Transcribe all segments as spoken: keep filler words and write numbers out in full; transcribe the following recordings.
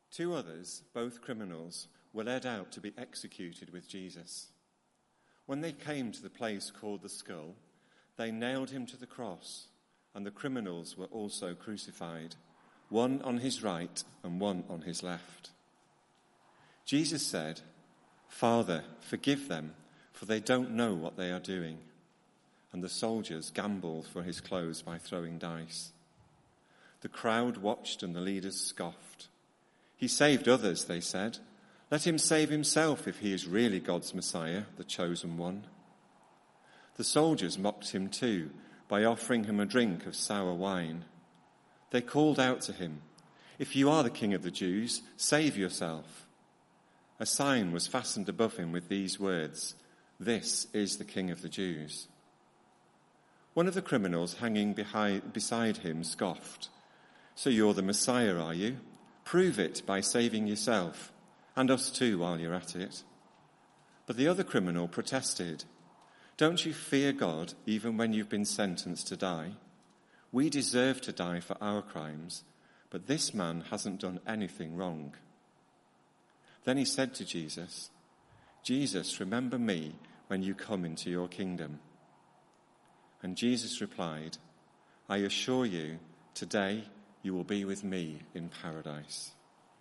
Two others, both criminals, were led out to be executed with Jesus. When they came to the place called the Skull, they nailed him to the cross, and the criminals were also crucified, one on his right and one on his left. Jesus said, "Father, forgive them, for they don't know what they are doing." And the soldiers gambled for his clothes by throwing dice. The crowd watched and the leaders scoffed. "He saved others," they said. "Let him save himself if he is really God's Messiah, the chosen one." The soldiers mocked him too by offering him a drink of sour wine. They called out to him, "If you are the King of the Jews, save yourself." A sign was fastened above him with these words, "This is the King of the Jews." One of the criminals hanging behind, beside him scoffed, "So you're the Messiah, are you? Prove it by saving yourself, and us too while you're at it." But the other criminal protested, "Don't you fear God even when you've been sentenced to die? We deserve to die for our crimes, but this man hasn't done anything wrong." Then he said to Jesus, "Jesus, remember me when you come into your kingdom." And Jesus replied, "I assure you, today you will be with me in paradise."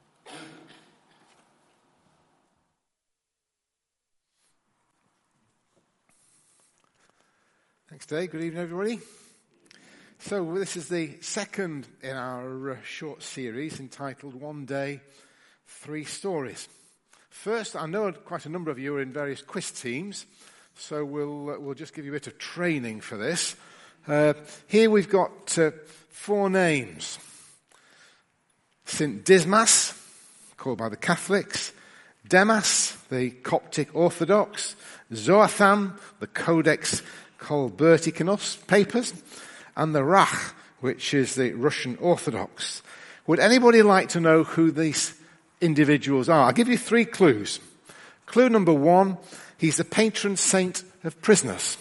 Thanks, Dave. Good evening, everybody. So this is the second in our uh, short series entitled One Day, Three Stories. First, I know quite a number of you are in various quiz teams, so we'll uh, we'll just give you a bit of training for this. Uh, here we've got uh, four names. Saint Dismas, called by the Catholics. Demas, the Coptic Orthodox. Zoathan, the Codex Colberticus papers. And the Rach, which is the Russian Orthodox. Would anybody like to know who these individuals are? I'll give you three clues. Clue number one, he's the patron saint of prisoners.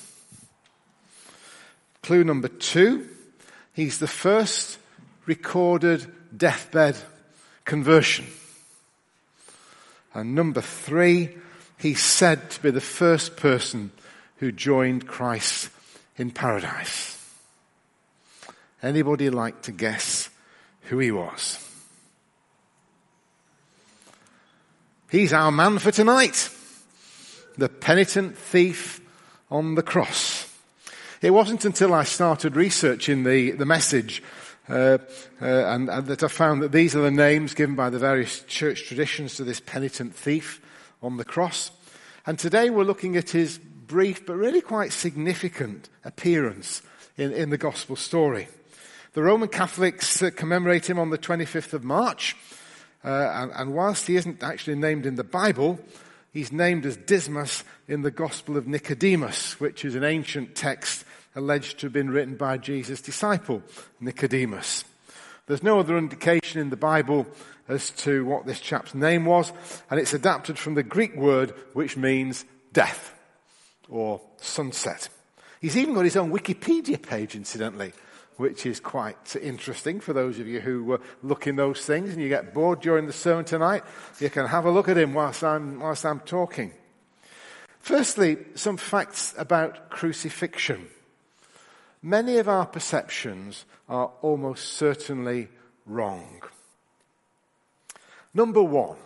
Clue number two, he's the first recorded deathbed conversion. And number three, he's said to be the first person who joined Christ in paradise. Anybody like to guess who he was? He's our man for tonight. The penitent thief on the cross. It wasn't until I started researching the, the message uh, uh, and, and that I found that these are the names given by the various church traditions to this penitent thief on the cross. And today we're looking at his brief but really quite significant appearance in, in the gospel story. The Roman Catholics uh, commemorate him on the twenty-fifth of March, uh, and, and whilst he isn't actually named in the Bible, he's named as Dismas in the Gospel of Nicodemus, which is an ancient text alleged to have been written by Jesus' disciple, Nicodemus. There's no other indication in the Bible as to what this chap's name was, and it's adapted from the Greek word which means death or sunset. He's even got his own Wikipedia page, incidentally, which is quite interesting for those of you who uh, look in those things and you get bored during the sermon tonight. You can have a look at him whilst I'm, whilst I'm talking. Firstly, some facts about crucifixion. Many of our perceptions are almost certainly wrong. Number one,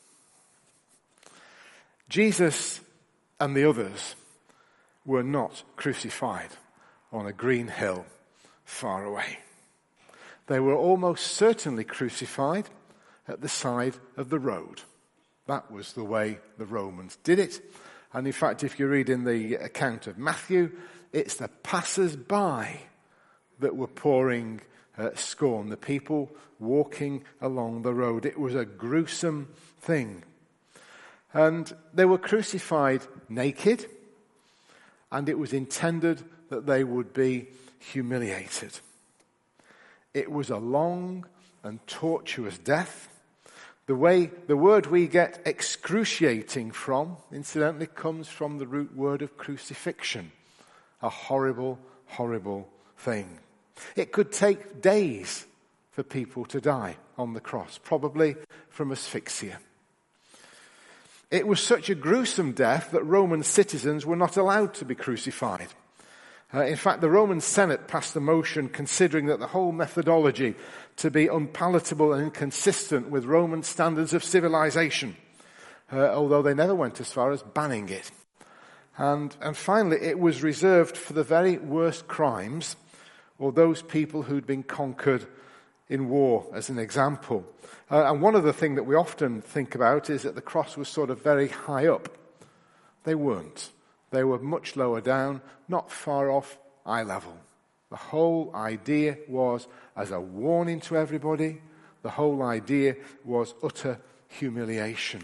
Jesus and the others were not crucified on a green hill far away. They were almost certainly crucified at the side of the road. That was the way the Romans did it. And in fact, if you read in the account of Matthew, it's the passers-by that were pouring uh, scorn, the people walking along the road. It was a gruesome thing. And they were crucified naked, and it was intended that they would be humiliated. It was a long and tortuous death. The way, the word we get excruciating from, incidentally, comes from the root word of crucifixion. A horrible, horrible thing. It could take days for people to die on the cross, probably from asphyxia. It was such a gruesome death that Roman citizens were not allowed to be crucified. Uh, in fact, the Roman Senate passed a motion considering that the whole methodology to be unpalatable and inconsistent with Roman standards of civilization, uh, although they never went as far as banning it. And, and finally, it was reserved for the very worst crimes, or those people who'd been conquered in war, as an example. Uh, and one of the things that we often think about is that the cross was sort of very high up. They weren't. They were much lower down, not far off eye level. The whole idea was as a warning to everybody. The whole idea was utter humiliation.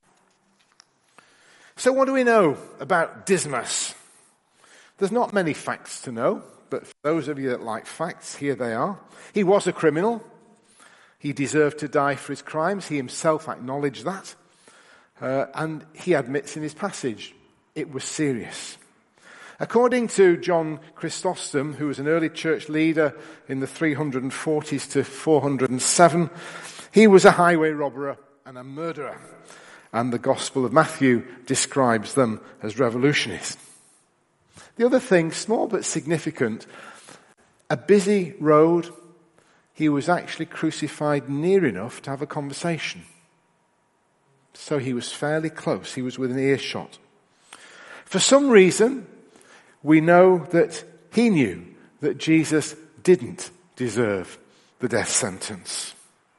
So what do we know about Dismas? There's not many facts to know, but for those of you that like facts, here they are. He was a criminal. He deserved to die for his crimes. He himself acknowledged that. Uh, and he admits in his passage, it was serious. According to John Chrysostom, who was an early church leader in the three forties to four oh seven, he was a highway robber and a murderer. And the Gospel of Matthew describes them as revolutionaries. The other thing, small but significant, a busy road, he was actually crucified near enough to have a conversation. So he was fairly close. He was within earshot. For some reason, we know that he knew that Jesus didn't deserve the death sentence.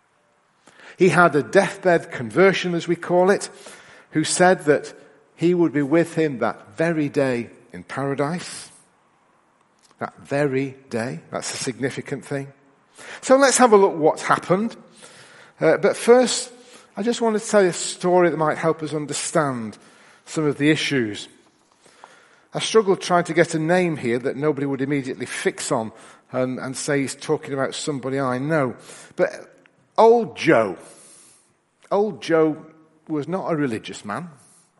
He had a deathbed conversion, as we call it, who said that he would be with him that very day in paradise. That very day. That's a significant thing. So let's have a look what's happened. Uh, but first, I just want to tell you a story that might help us understand some of the issues. I struggled trying to get a name here that nobody would immediately fix on and, and say he's talking about somebody I know. But Old Joe. Old Joe was not a religious man.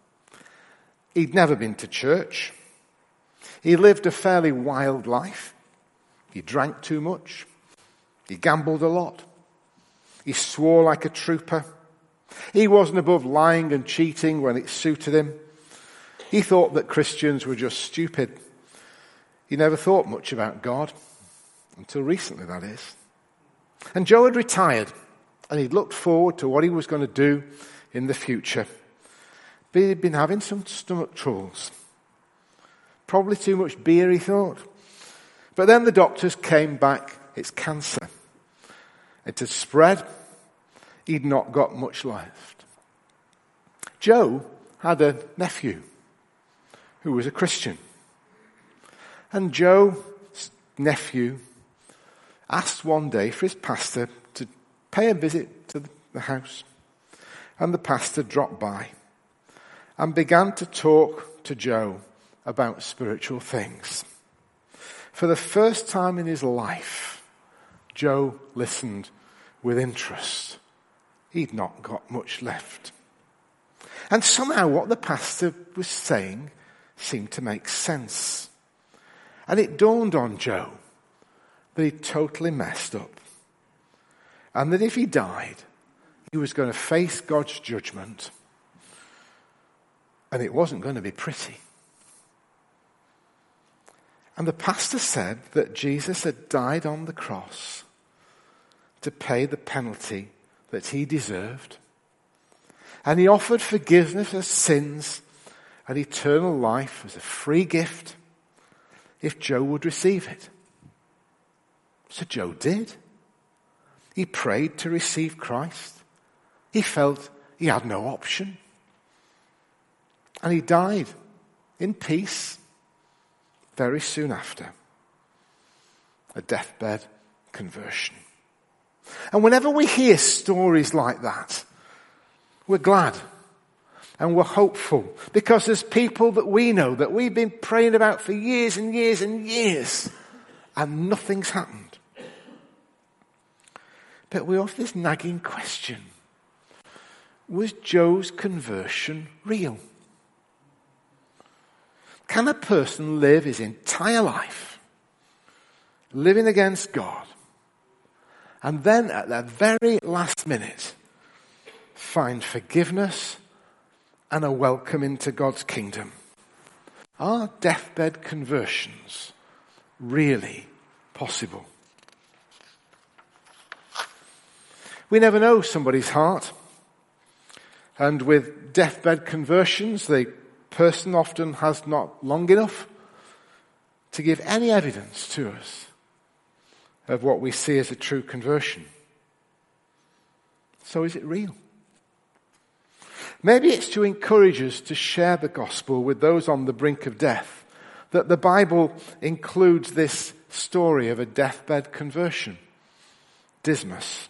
He'd never been to church. He lived a fairly wild life. He drank too much. He gambled a lot. He swore like a trooper. He wasn't above lying and cheating when it suited him. He thought that Christians were just stupid. He never thought much about God. Until recently, that is. And Joe had retired. And he'd looked forward to what he was going to do in the future. But he'd been having some stomach troubles. Probably too much beer, he thought. But then the doctors came back, it's cancer. It had spread. He'd not got much left. Joe had a nephew who was a Christian. And Joe's nephew asked one day for his pastor to pay a visit to the house. And the pastor dropped by and began to talk to Joe about spiritual things. For the first time in his life, Joe listened with interest. He'd not got much left. And somehow what the pastor was saying seemed to make sense. And it dawned on Joe that he'd totally messed up. And that if he died, he was going to face God's judgment. And it wasn't going to be pretty. And the pastor said that Jesus had died on the cross to pay the penalty that he deserved. And he offered forgiveness of sins and eternal life as a free gift if Joe would receive it. So Joe did. He prayed to receive Christ. He felt he had no option. And he died in peace very soon after. A deathbed conversion. And whenever we hear stories like that, we're glad and we're hopeful because there's people that we know that we've been praying about for years and years and years and nothing's happened. But we have this nagging question. Was Joe's conversion real? Can a person live his entire life living against God and then at the very last minute find forgiveness and a welcome into God's kingdom. Are deathbed conversions really possible? We never know somebody's heart. And with deathbed conversions, the person often has not long enough to give any evidence to us of what we see as a true conversion. So is it real? Maybe it's to encourage us to share the gospel with those on the brink of death, that the Bible includes this story of a deathbed conversion. Dismas,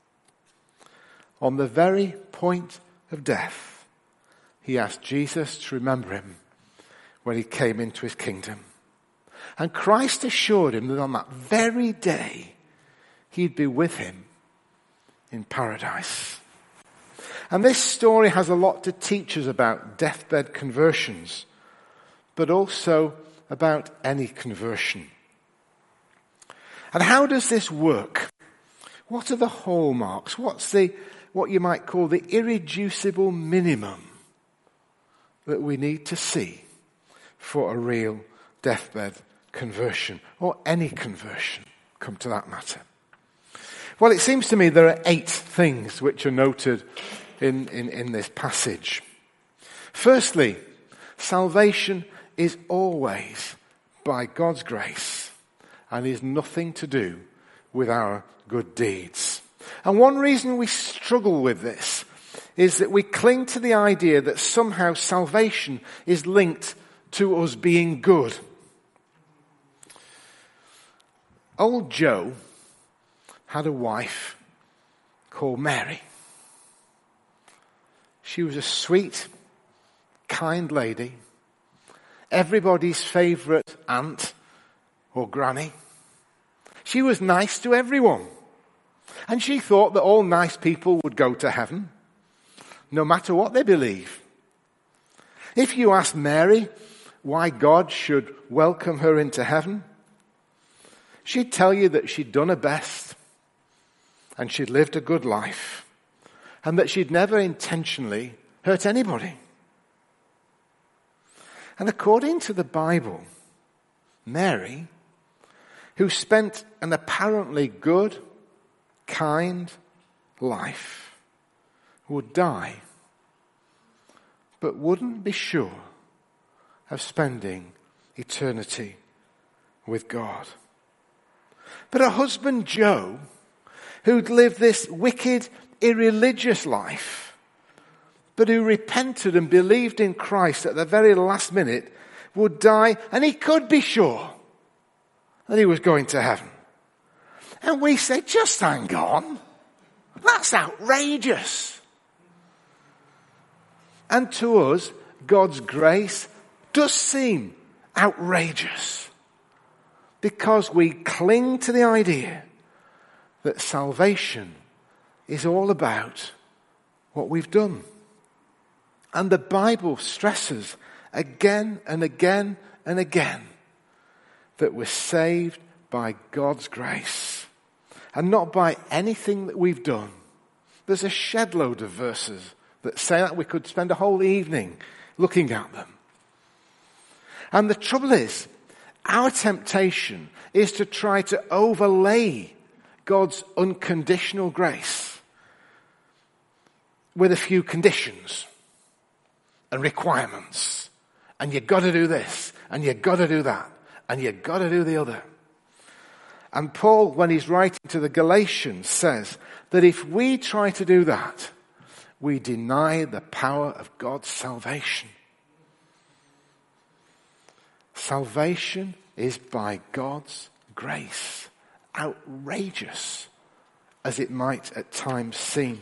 on the very point of death, he asked Jesus to remember him when he came into his kingdom. And Christ assured him that on that very day, he'd be with him in paradise. And this story has a lot to teach us about deathbed conversions, but also about any conversion. And how does this work? What are the hallmarks? What's the, what you might call the irreducible minimum that we need to see for a real deathbed conversion, or any conversion, come to that matter? Well, it seems to me there are eight things which are noted in, in, in this passage. Firstly, salvation is always by God's grace and is nothing to do with our good deeds. And one reason we struggle with this is that we cling to the idea that somehow salvation is linked to us being good. Old Joe had a wife called Mary. She was a sweet, kind lady, everybody's favourite aunt or granny. She was nice to everyone. And she thought that all nice people would go to heaven, no matter what they believe. If you asked Mary why God should welcome her into heaven, she'd tell you that she'd done her best and she'd lived a good life and that she'd never intentionally hurt anybody. And according to the Bible, Mary, who spent an apparently good, kind life, would die, but wouldn't be sure of spending eternity with God. But her husband Joe, who'd lived this wicked, irreligious life, but who repented and believed in Christ at the very last minute, would die, and he could be sure that he was going to heaven. And we say, just hang on. That's outrageous. And to us, God's grace does seem outrageous, because we cling to the idea that salvation is all about what we've done. And the Bible stresses again and again and again that we're saved by God's grace and not by anything that we've done. There's a shed load of verses that say that. We could spend a whole evening looking at them. And the trouble is, our temptation is to try to overlay God's unconditional grace with a few conditions and requirements. And you've got to do this, and you've got to do that, and you've got to do the other. And Paul, when he's writing to the Galatians, says that if we try to do that, we deny the power of God's salvation. Salvation is by God's grace, outrageous as it might at times seem.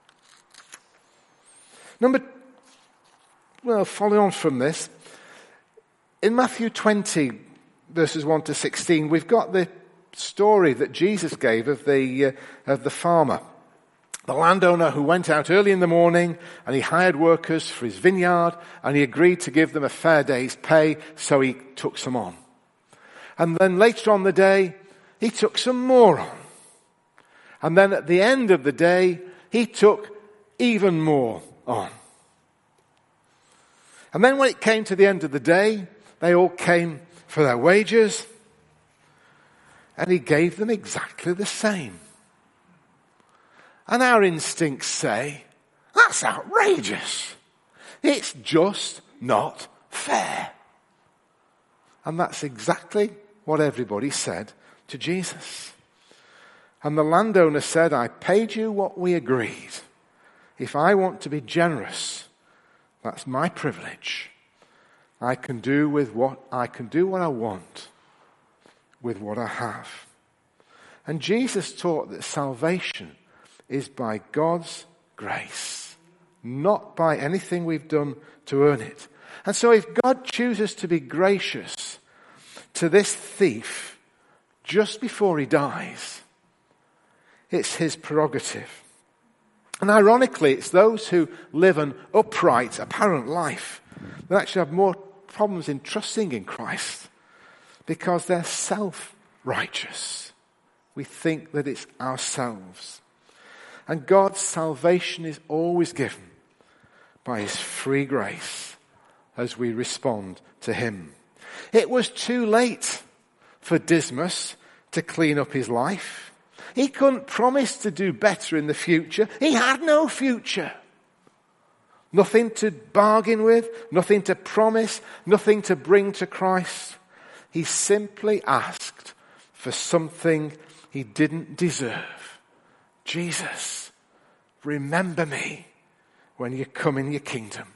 Number, well, following on from this, in Matthew twenty, verses one to sixteen, we've got the story that Jesus gave of the uh, of the farmer, the landowner who went out early in the morning and he hired workers for his vineyard and he agreed to give them a fair day's pay, so he took some on. And then later on the day, he took some more on. And then at the end of the day, he took even more on. And then when it came to the end of the day, they all came for their wages, and he gave them exactly the same. And our instincts say, that's outrageous. It's just not fair. And that's exactly what everybody said to Jesus. And the landowner said, I paid you what we agreed. If I want to be generous, that's my privilege. I can do with what I can do what I want with what I have. And Jesus taught that salvation is by God's grace, not by anything we've done to earn it. And so if God chooses to be gracious to this thief just before he dies, it's his prerogative. And ironically, it's those who live an upright, apparent life that actually have more problems in trusting in Christ because they're self-righteous. We think that it's ourselves. And God's salvation is always given by his free grace as we respond to him. It was too late for Dismas to clean up his life. He couldn't promise to do better in the future. He had no future. Nothing to bargain with, nothing to promise, nothing to bring to Christ. He simply asked for something he didn't deserve. Jesus, remember me when you come in your kingdom.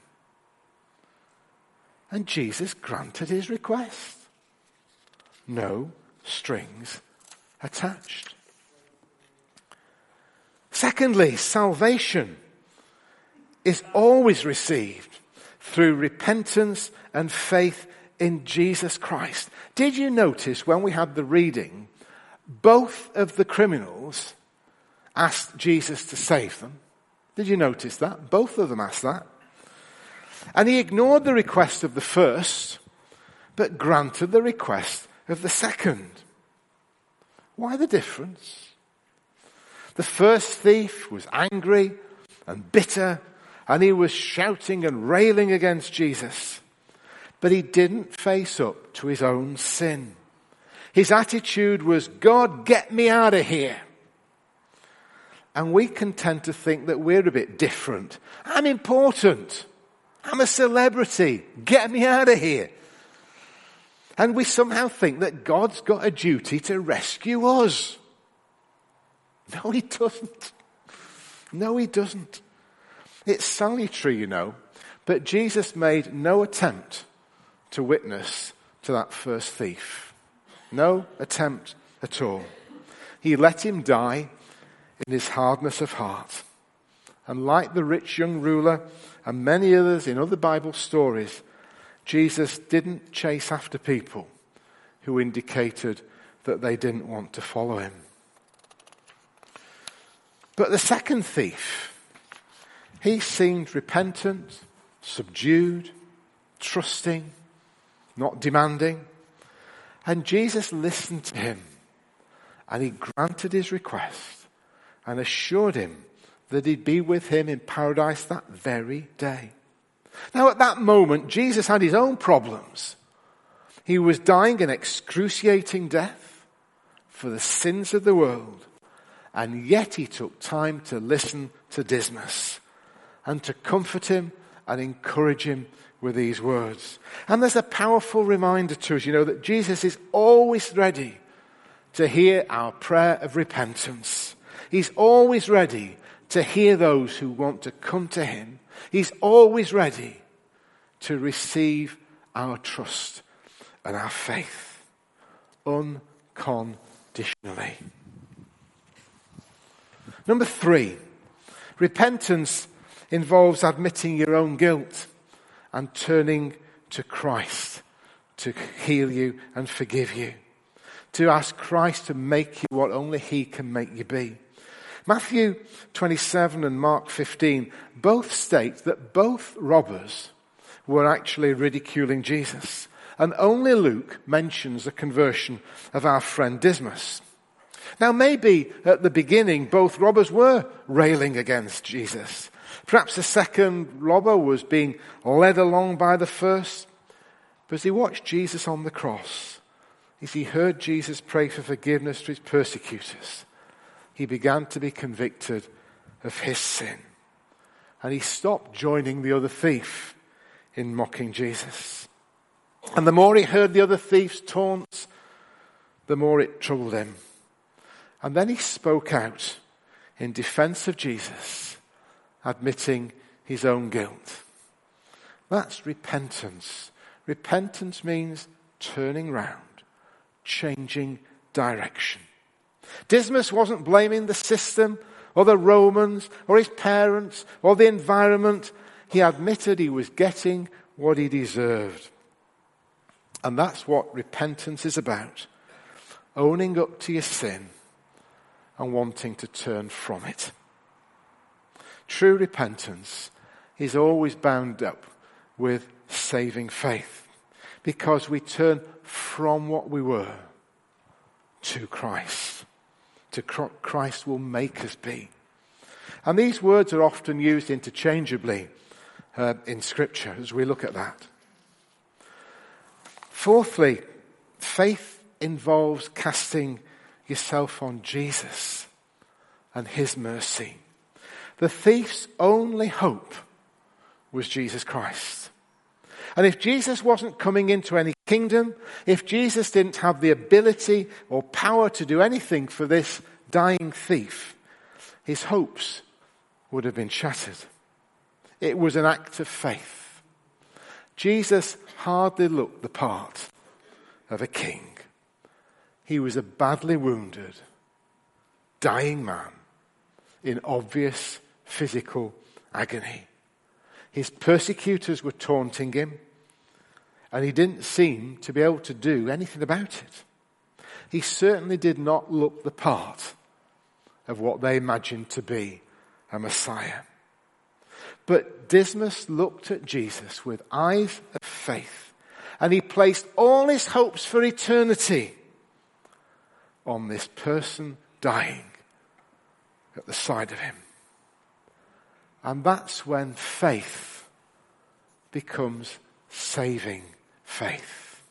And Jesus granted his request. No strings attached. Secondly, salvation is always received through repentance and faith in Jesus Christ. Did you notice when we had the reading, both of the criminals asked Jesus to save them? Did you notice that? Both of them asked that. And he ignored the request of the first, but granted the request of the second. Why the difference? The first thief was angry and bitter, and he was shouting and railing against Jesus. But he didn't face up to his own sin. His attitude was, God, get me out of here. And we can tend to think that we're a bit different. I'm important. I'm a celebrity. Get me out of here. And we somehow think that God's got a duty to rescue us. No, he doesn't. No, he doesn't. It's salutary, you know, but Jesus made no attempt to witness to that first thief. No attempt at all. He let him die in his hardness of heart. And like the rich young ruler and many others in other Bible stories, Jesus didn't chase after people who indicated that they didn't want to follow him. But the second thief, he seemed repentant, subdued, trusting, not demanding. And Jesus listened to him, and he granted his request and assured him that he'd be with him in paradise that very day. Now at that moment, Jesus had his own problems. He was dying an excruciating death for the sins of the world. And yet he took time to listen to Dismas and to comfort him and encourage him with these words. And there's a powerful reminder to us, you know, that Jesus is always ready to hear our prayer of repentance. He's always ready to hear those who want to come to him. He's always ready to receive our trust and our faith unconditionally. Number three, repentance involves admitting your own guilt and turning to Christ to heal you and forgive you. To ask Christ to make you what only he can make you be. Matthew twenty-seven and Mark fifteen both state that both robbers were actually ridiculing Jesus. And only Luke mentions the conversion of our friend Dismas. Now maybe at the beginning both robbers were railing against Jesus. Perhaps the second robber was being led along by the first. But as he watched Jesus on the cross, as he heard Jesus pray for forgiveness to his persecutors, he began to be convicted of his sin. And he stopped joining the other thief in mocking Jesus. And the more he heard the other thief's taunts, the more it troubled him. And then he spoke out in defense of Jesus, admitting his own guilt. That's repentance. Repentance means turning round, changing direction. Dismas wasn't blaming the system or the Romans or his parents or the environment. He admitted he was getting what he deserved. And that's what repentance is about. Owning up to your sin and wanting to turn from it. True repentance is always bound up with saving faith, because we turn from what we were to Christ. To Christ will make us be. And these words are often used interchangeably uh, in Scripture as we look at that. Fourthly, faith involves casting yourself on Jesus and his mercy. The thief's only hope was Jesus Christ. And if Jesus wasn't coming into any kingdom, if Jesus didn't have the ability or power to do anything for this dying thief, his hopes would have been shattered. It was an act of faith. Jesus hardly looked the part of a king. He was a badly wounded, dying man in obvious physical agony. His persecutors were taunting him, and he didn't seem to be able to do anything about it. He certainly did not look the part of what they imagined to be a Messiah. But Dismas looked at Jesus with eyes of faith, and he placed all his hopes for eternity on this person dying at the side of him. And that's when faith becomes saving faith.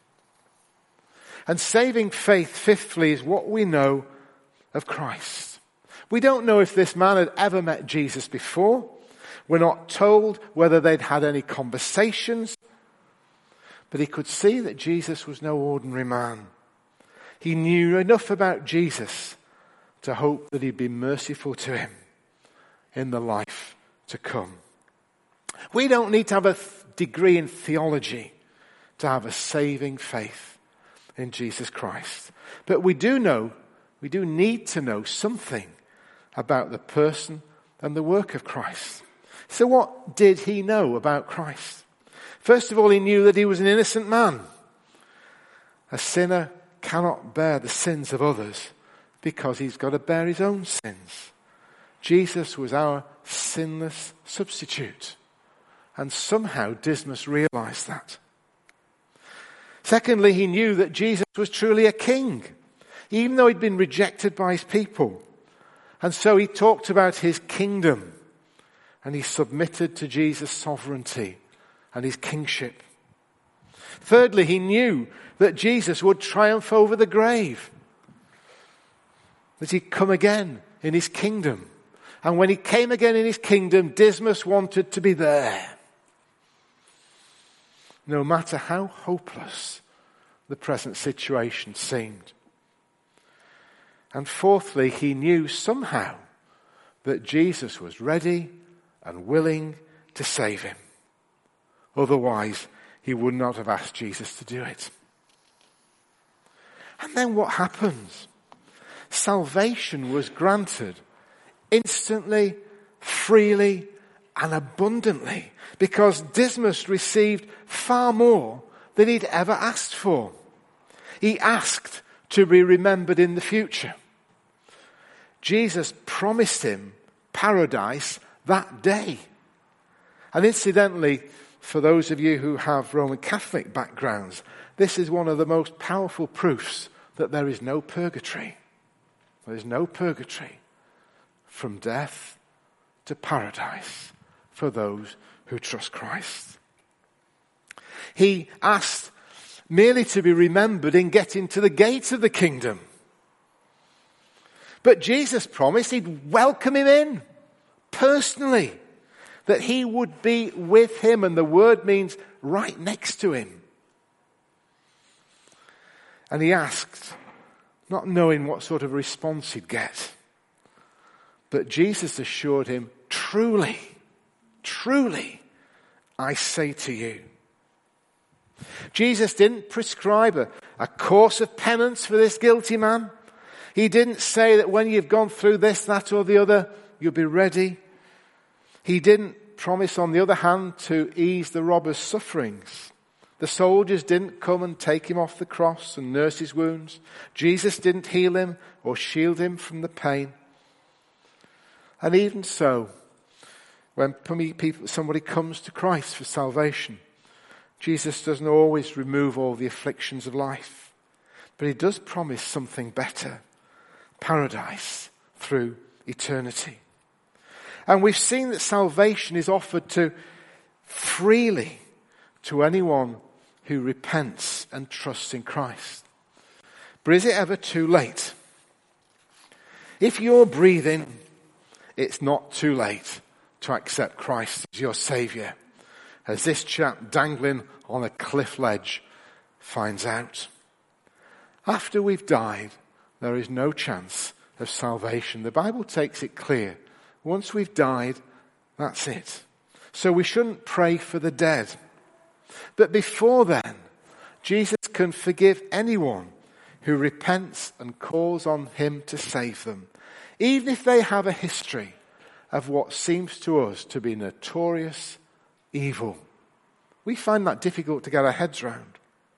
And saving faith, fifthly, is what we know of Christ. We don't know if this man had ever met Jesus before. We're not told whether they'd had any conversations. But he could see that Jesus was no ordinary man. He knew enough about Jesus to hope that he'd be merciful to him in the life to come. We don't need to have a th- degree in theology to have a saving faith in Jesus Christ. But we do know, we do need to know something about the person and the work of Christ. So what did he know about Christ? First of all, he knew that he was an innocent man. A sinner cannot bear the sins of others because he's got to bear his own sins. Jesus was our sinless substitute. And somehow Dismas realized that. Secondly, he knew that Jesus was truly a king, even though he'd been rejected by his people. And so he talked about his kingdom, and he submitted to Jesus' sovereignty and his kingship. Thirdly, he knew that Jesus would triumph over the grave, that he'd come again in his kingdom. And when he came again in his kingdom, Dismas wanted to be there. No matter how hopeless the present situation seemed. And fourthly, he knew somehow that Jesus was ready and willing to save him. Otherwise, he would not have asked Jesus to do it. And then what happens? Salvation was granted instantly, freely, and abundantly, because Dismas received far more than he'd ever asked for. He asked to be remembered in the future. Jesus promised him paradise that day. And incidentally, for those of you who have Roman Catholic backgrounds, this is one of the most powerful proofs that there is no purgatory There is no purgatory. From death to paradise for those who trust Christ. He asked merely to be remembered in getting to the gates of the kingdom. But Jesus promised he'd welcome him in personally, that he would be with him, and the word means right next to him. And he asked, not knowing what sort of response he'd get. But Jesus assured him, truly, truly, I say to you. Jesus didn't prescribe a, a course of penance for this guilty man. He didn't say that when you've gone through this, that or the other, you'll be ready. He didn't promise, on the other hand, to ease the robber's sufferings. The soldiers didn't come and take him off the cross and nurse his wounds. Jesus didn't heal him or shield him from the pain. And even so, when people, somebody comes to Christ for salvation, Jesus doesn't always remove all the afflictions of life. But he does promise something better. Paradise through eternity. And we've seen that salvation is offered to freely to anyone who repents and trusts in Christ. But is it ever too late? If you're breathing, it's not too late to accept Christ as your Saviour, as this chap dangling on a cliff ledge finds out. After we've died, there is no chance of salvation. The Bible takes it clear. Once we've died, that's it. So we shouldn't pray for the dead. But before then, Jesus can forgive anyone who repents and calls on him to save them, even if they have a history of what seems to us to be notorious evil. We find that difficult to get our heads round.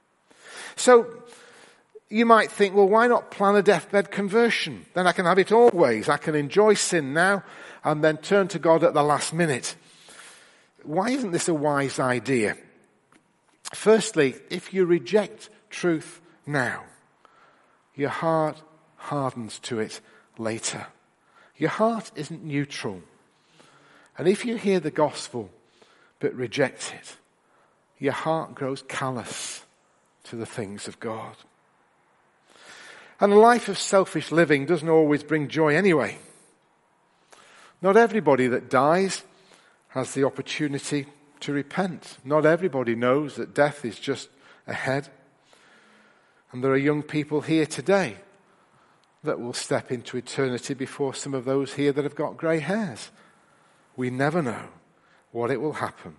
So you might think, well, why not plan a deathbed conversion? Then I can have it always. I can enjoy sin now and then turn to God at the last minute. Why isn't this a wise idea? Firstly, if you reject truth now, your heart hardens to it later. Your heart isn't neutral. And if you hear the gospel but reject it, your heart grows callous to the things of God. And a life of selfish living doesn't always bring joy anyway. Not everybody that dies has the opportunity to repent. Not everybody knows that death is just ahead. And there are young people here today that will step into eternity before some of those here that have got grey hairs. We never know what it will happen.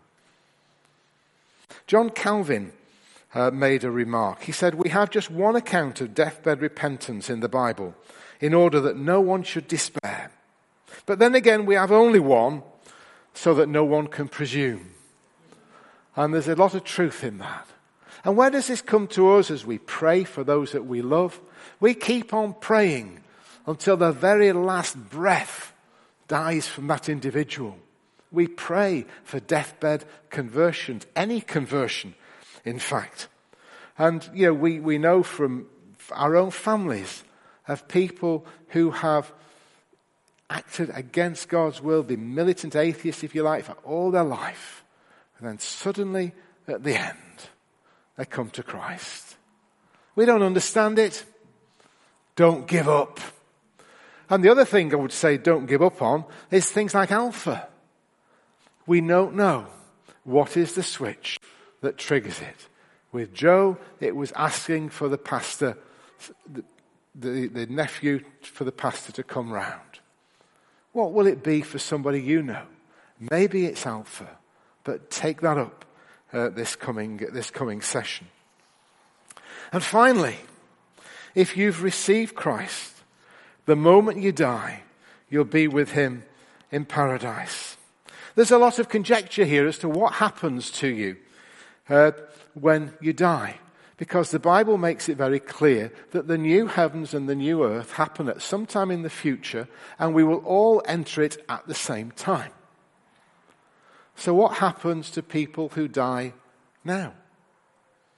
John Calvin uh, made a remark. He said, we have just one account of deathbed repentance in the Bible in order that no one should despair. But then again, we have only one so that no one can presume. And there's a lot of truth in that. And where does this come to us as we pray for those that we love? We keep on praying until the very last breath dies from that individual. We pray for deathbed conversions, any conversion, in fact. And, you know, we, we know from our own families of people who have acted against God's will, the militant atheists, if you like, for all their life. And then suddenly, at the end, they come to Christ. We don't understand it. Don't give up. And the other thing I would say don't give up on is things like Alpha. We don't know what is the switch that triggers it. With Joe, it was asking for the pastor, the, the, the nephew for the pastor to come round. What will it be for somebody you know? Maybe it's Alpha, but take that up uh, this coming this coming session. And finally, if you've received Christ, the moment you die, you'll be with him in paradise. There's a lot of conjecture here as to what happens to you uh, when you die, because the Bible makes it very clear that the new heavens and the new earth happen at some time in the future, and we will all enter it at the same time. So what happens to people who die now?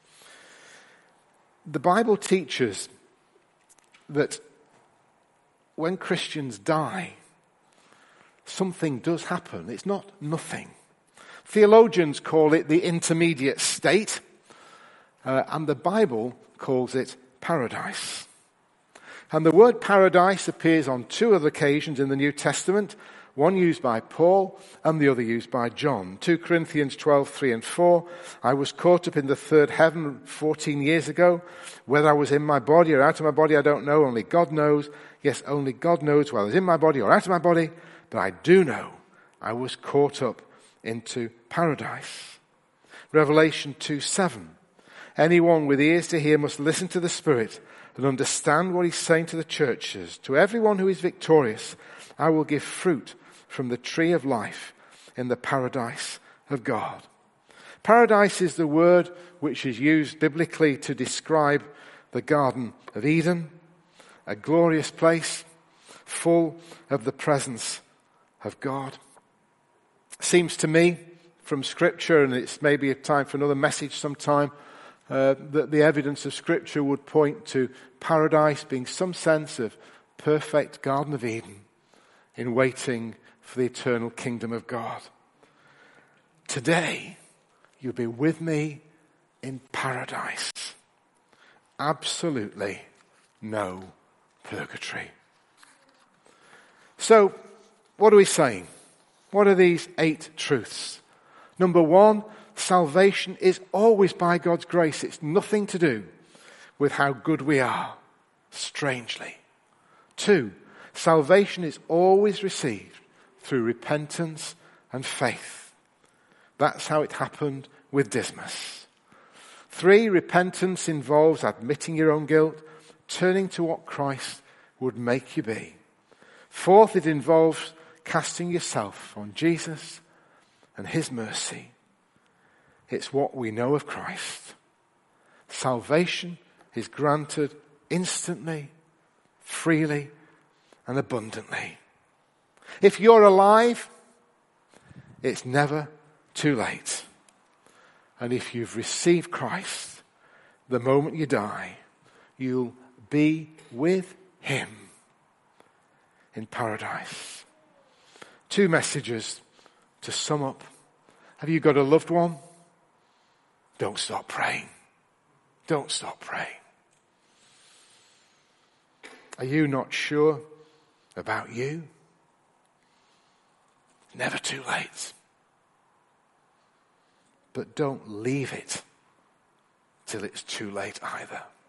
The Bible teaches that when Christians die, something does happen. It's not nothing. Theologians call it the intermediate state, uh, and the Bible calls it paradise. And the word paradise appears on two other occasions in the New Testament, one used by Paul and the other used by John. Second Corinthians twelve, three and four. I was caught up in the third heaven fourteen years ago. Whether I was in my body or out of my body, I don't know. Only God knows. Yes, only God knows whether I was in my body or out of my body. But I do know I was caught up into paradise. Revelation two, seven. Anyone with ears to hear must listen to the Spirit and understand what he's saying to the churches. To everyone who is victorious, I will give fruit from the tree of life in the paradise of God. Paradise is the word which is used biblically to describe the Garden of Eden, a glorious place full of the presence of God. Seems to me from Scripture, and it's maybe a time for another message sometime, uh, that the evidence of Scripture would point to paradise being some sense of perfect Garden of Eden in waiting for the eternal kingdom of God. Today, you'll be with me in paradise. Absolutely no purgatory. So, what are we saying? What are these eight truths? Number one, salvation is always by God's grace. It's nothing to do with how good we are, strangely. Two, salvation is always received through repentance and faith. That's how it happened with Dismas. Three, repentance involves admitting your own guilt, turning to what Christ would make you be. Fourth, it involves casting yourself on Jesus and his mercy. It's what we know of Christ. Salvation is granted instantly, freely, and abundantly. If you're alive, it's never too late. And if you've received Christ, the moment you die, you'll be with him in paradise. Two messages to sum up. Have you got a loved one? Don't stop praying. Don't stop praying. Are you not sure about you? Never too late. But don't leave it till it's too late either.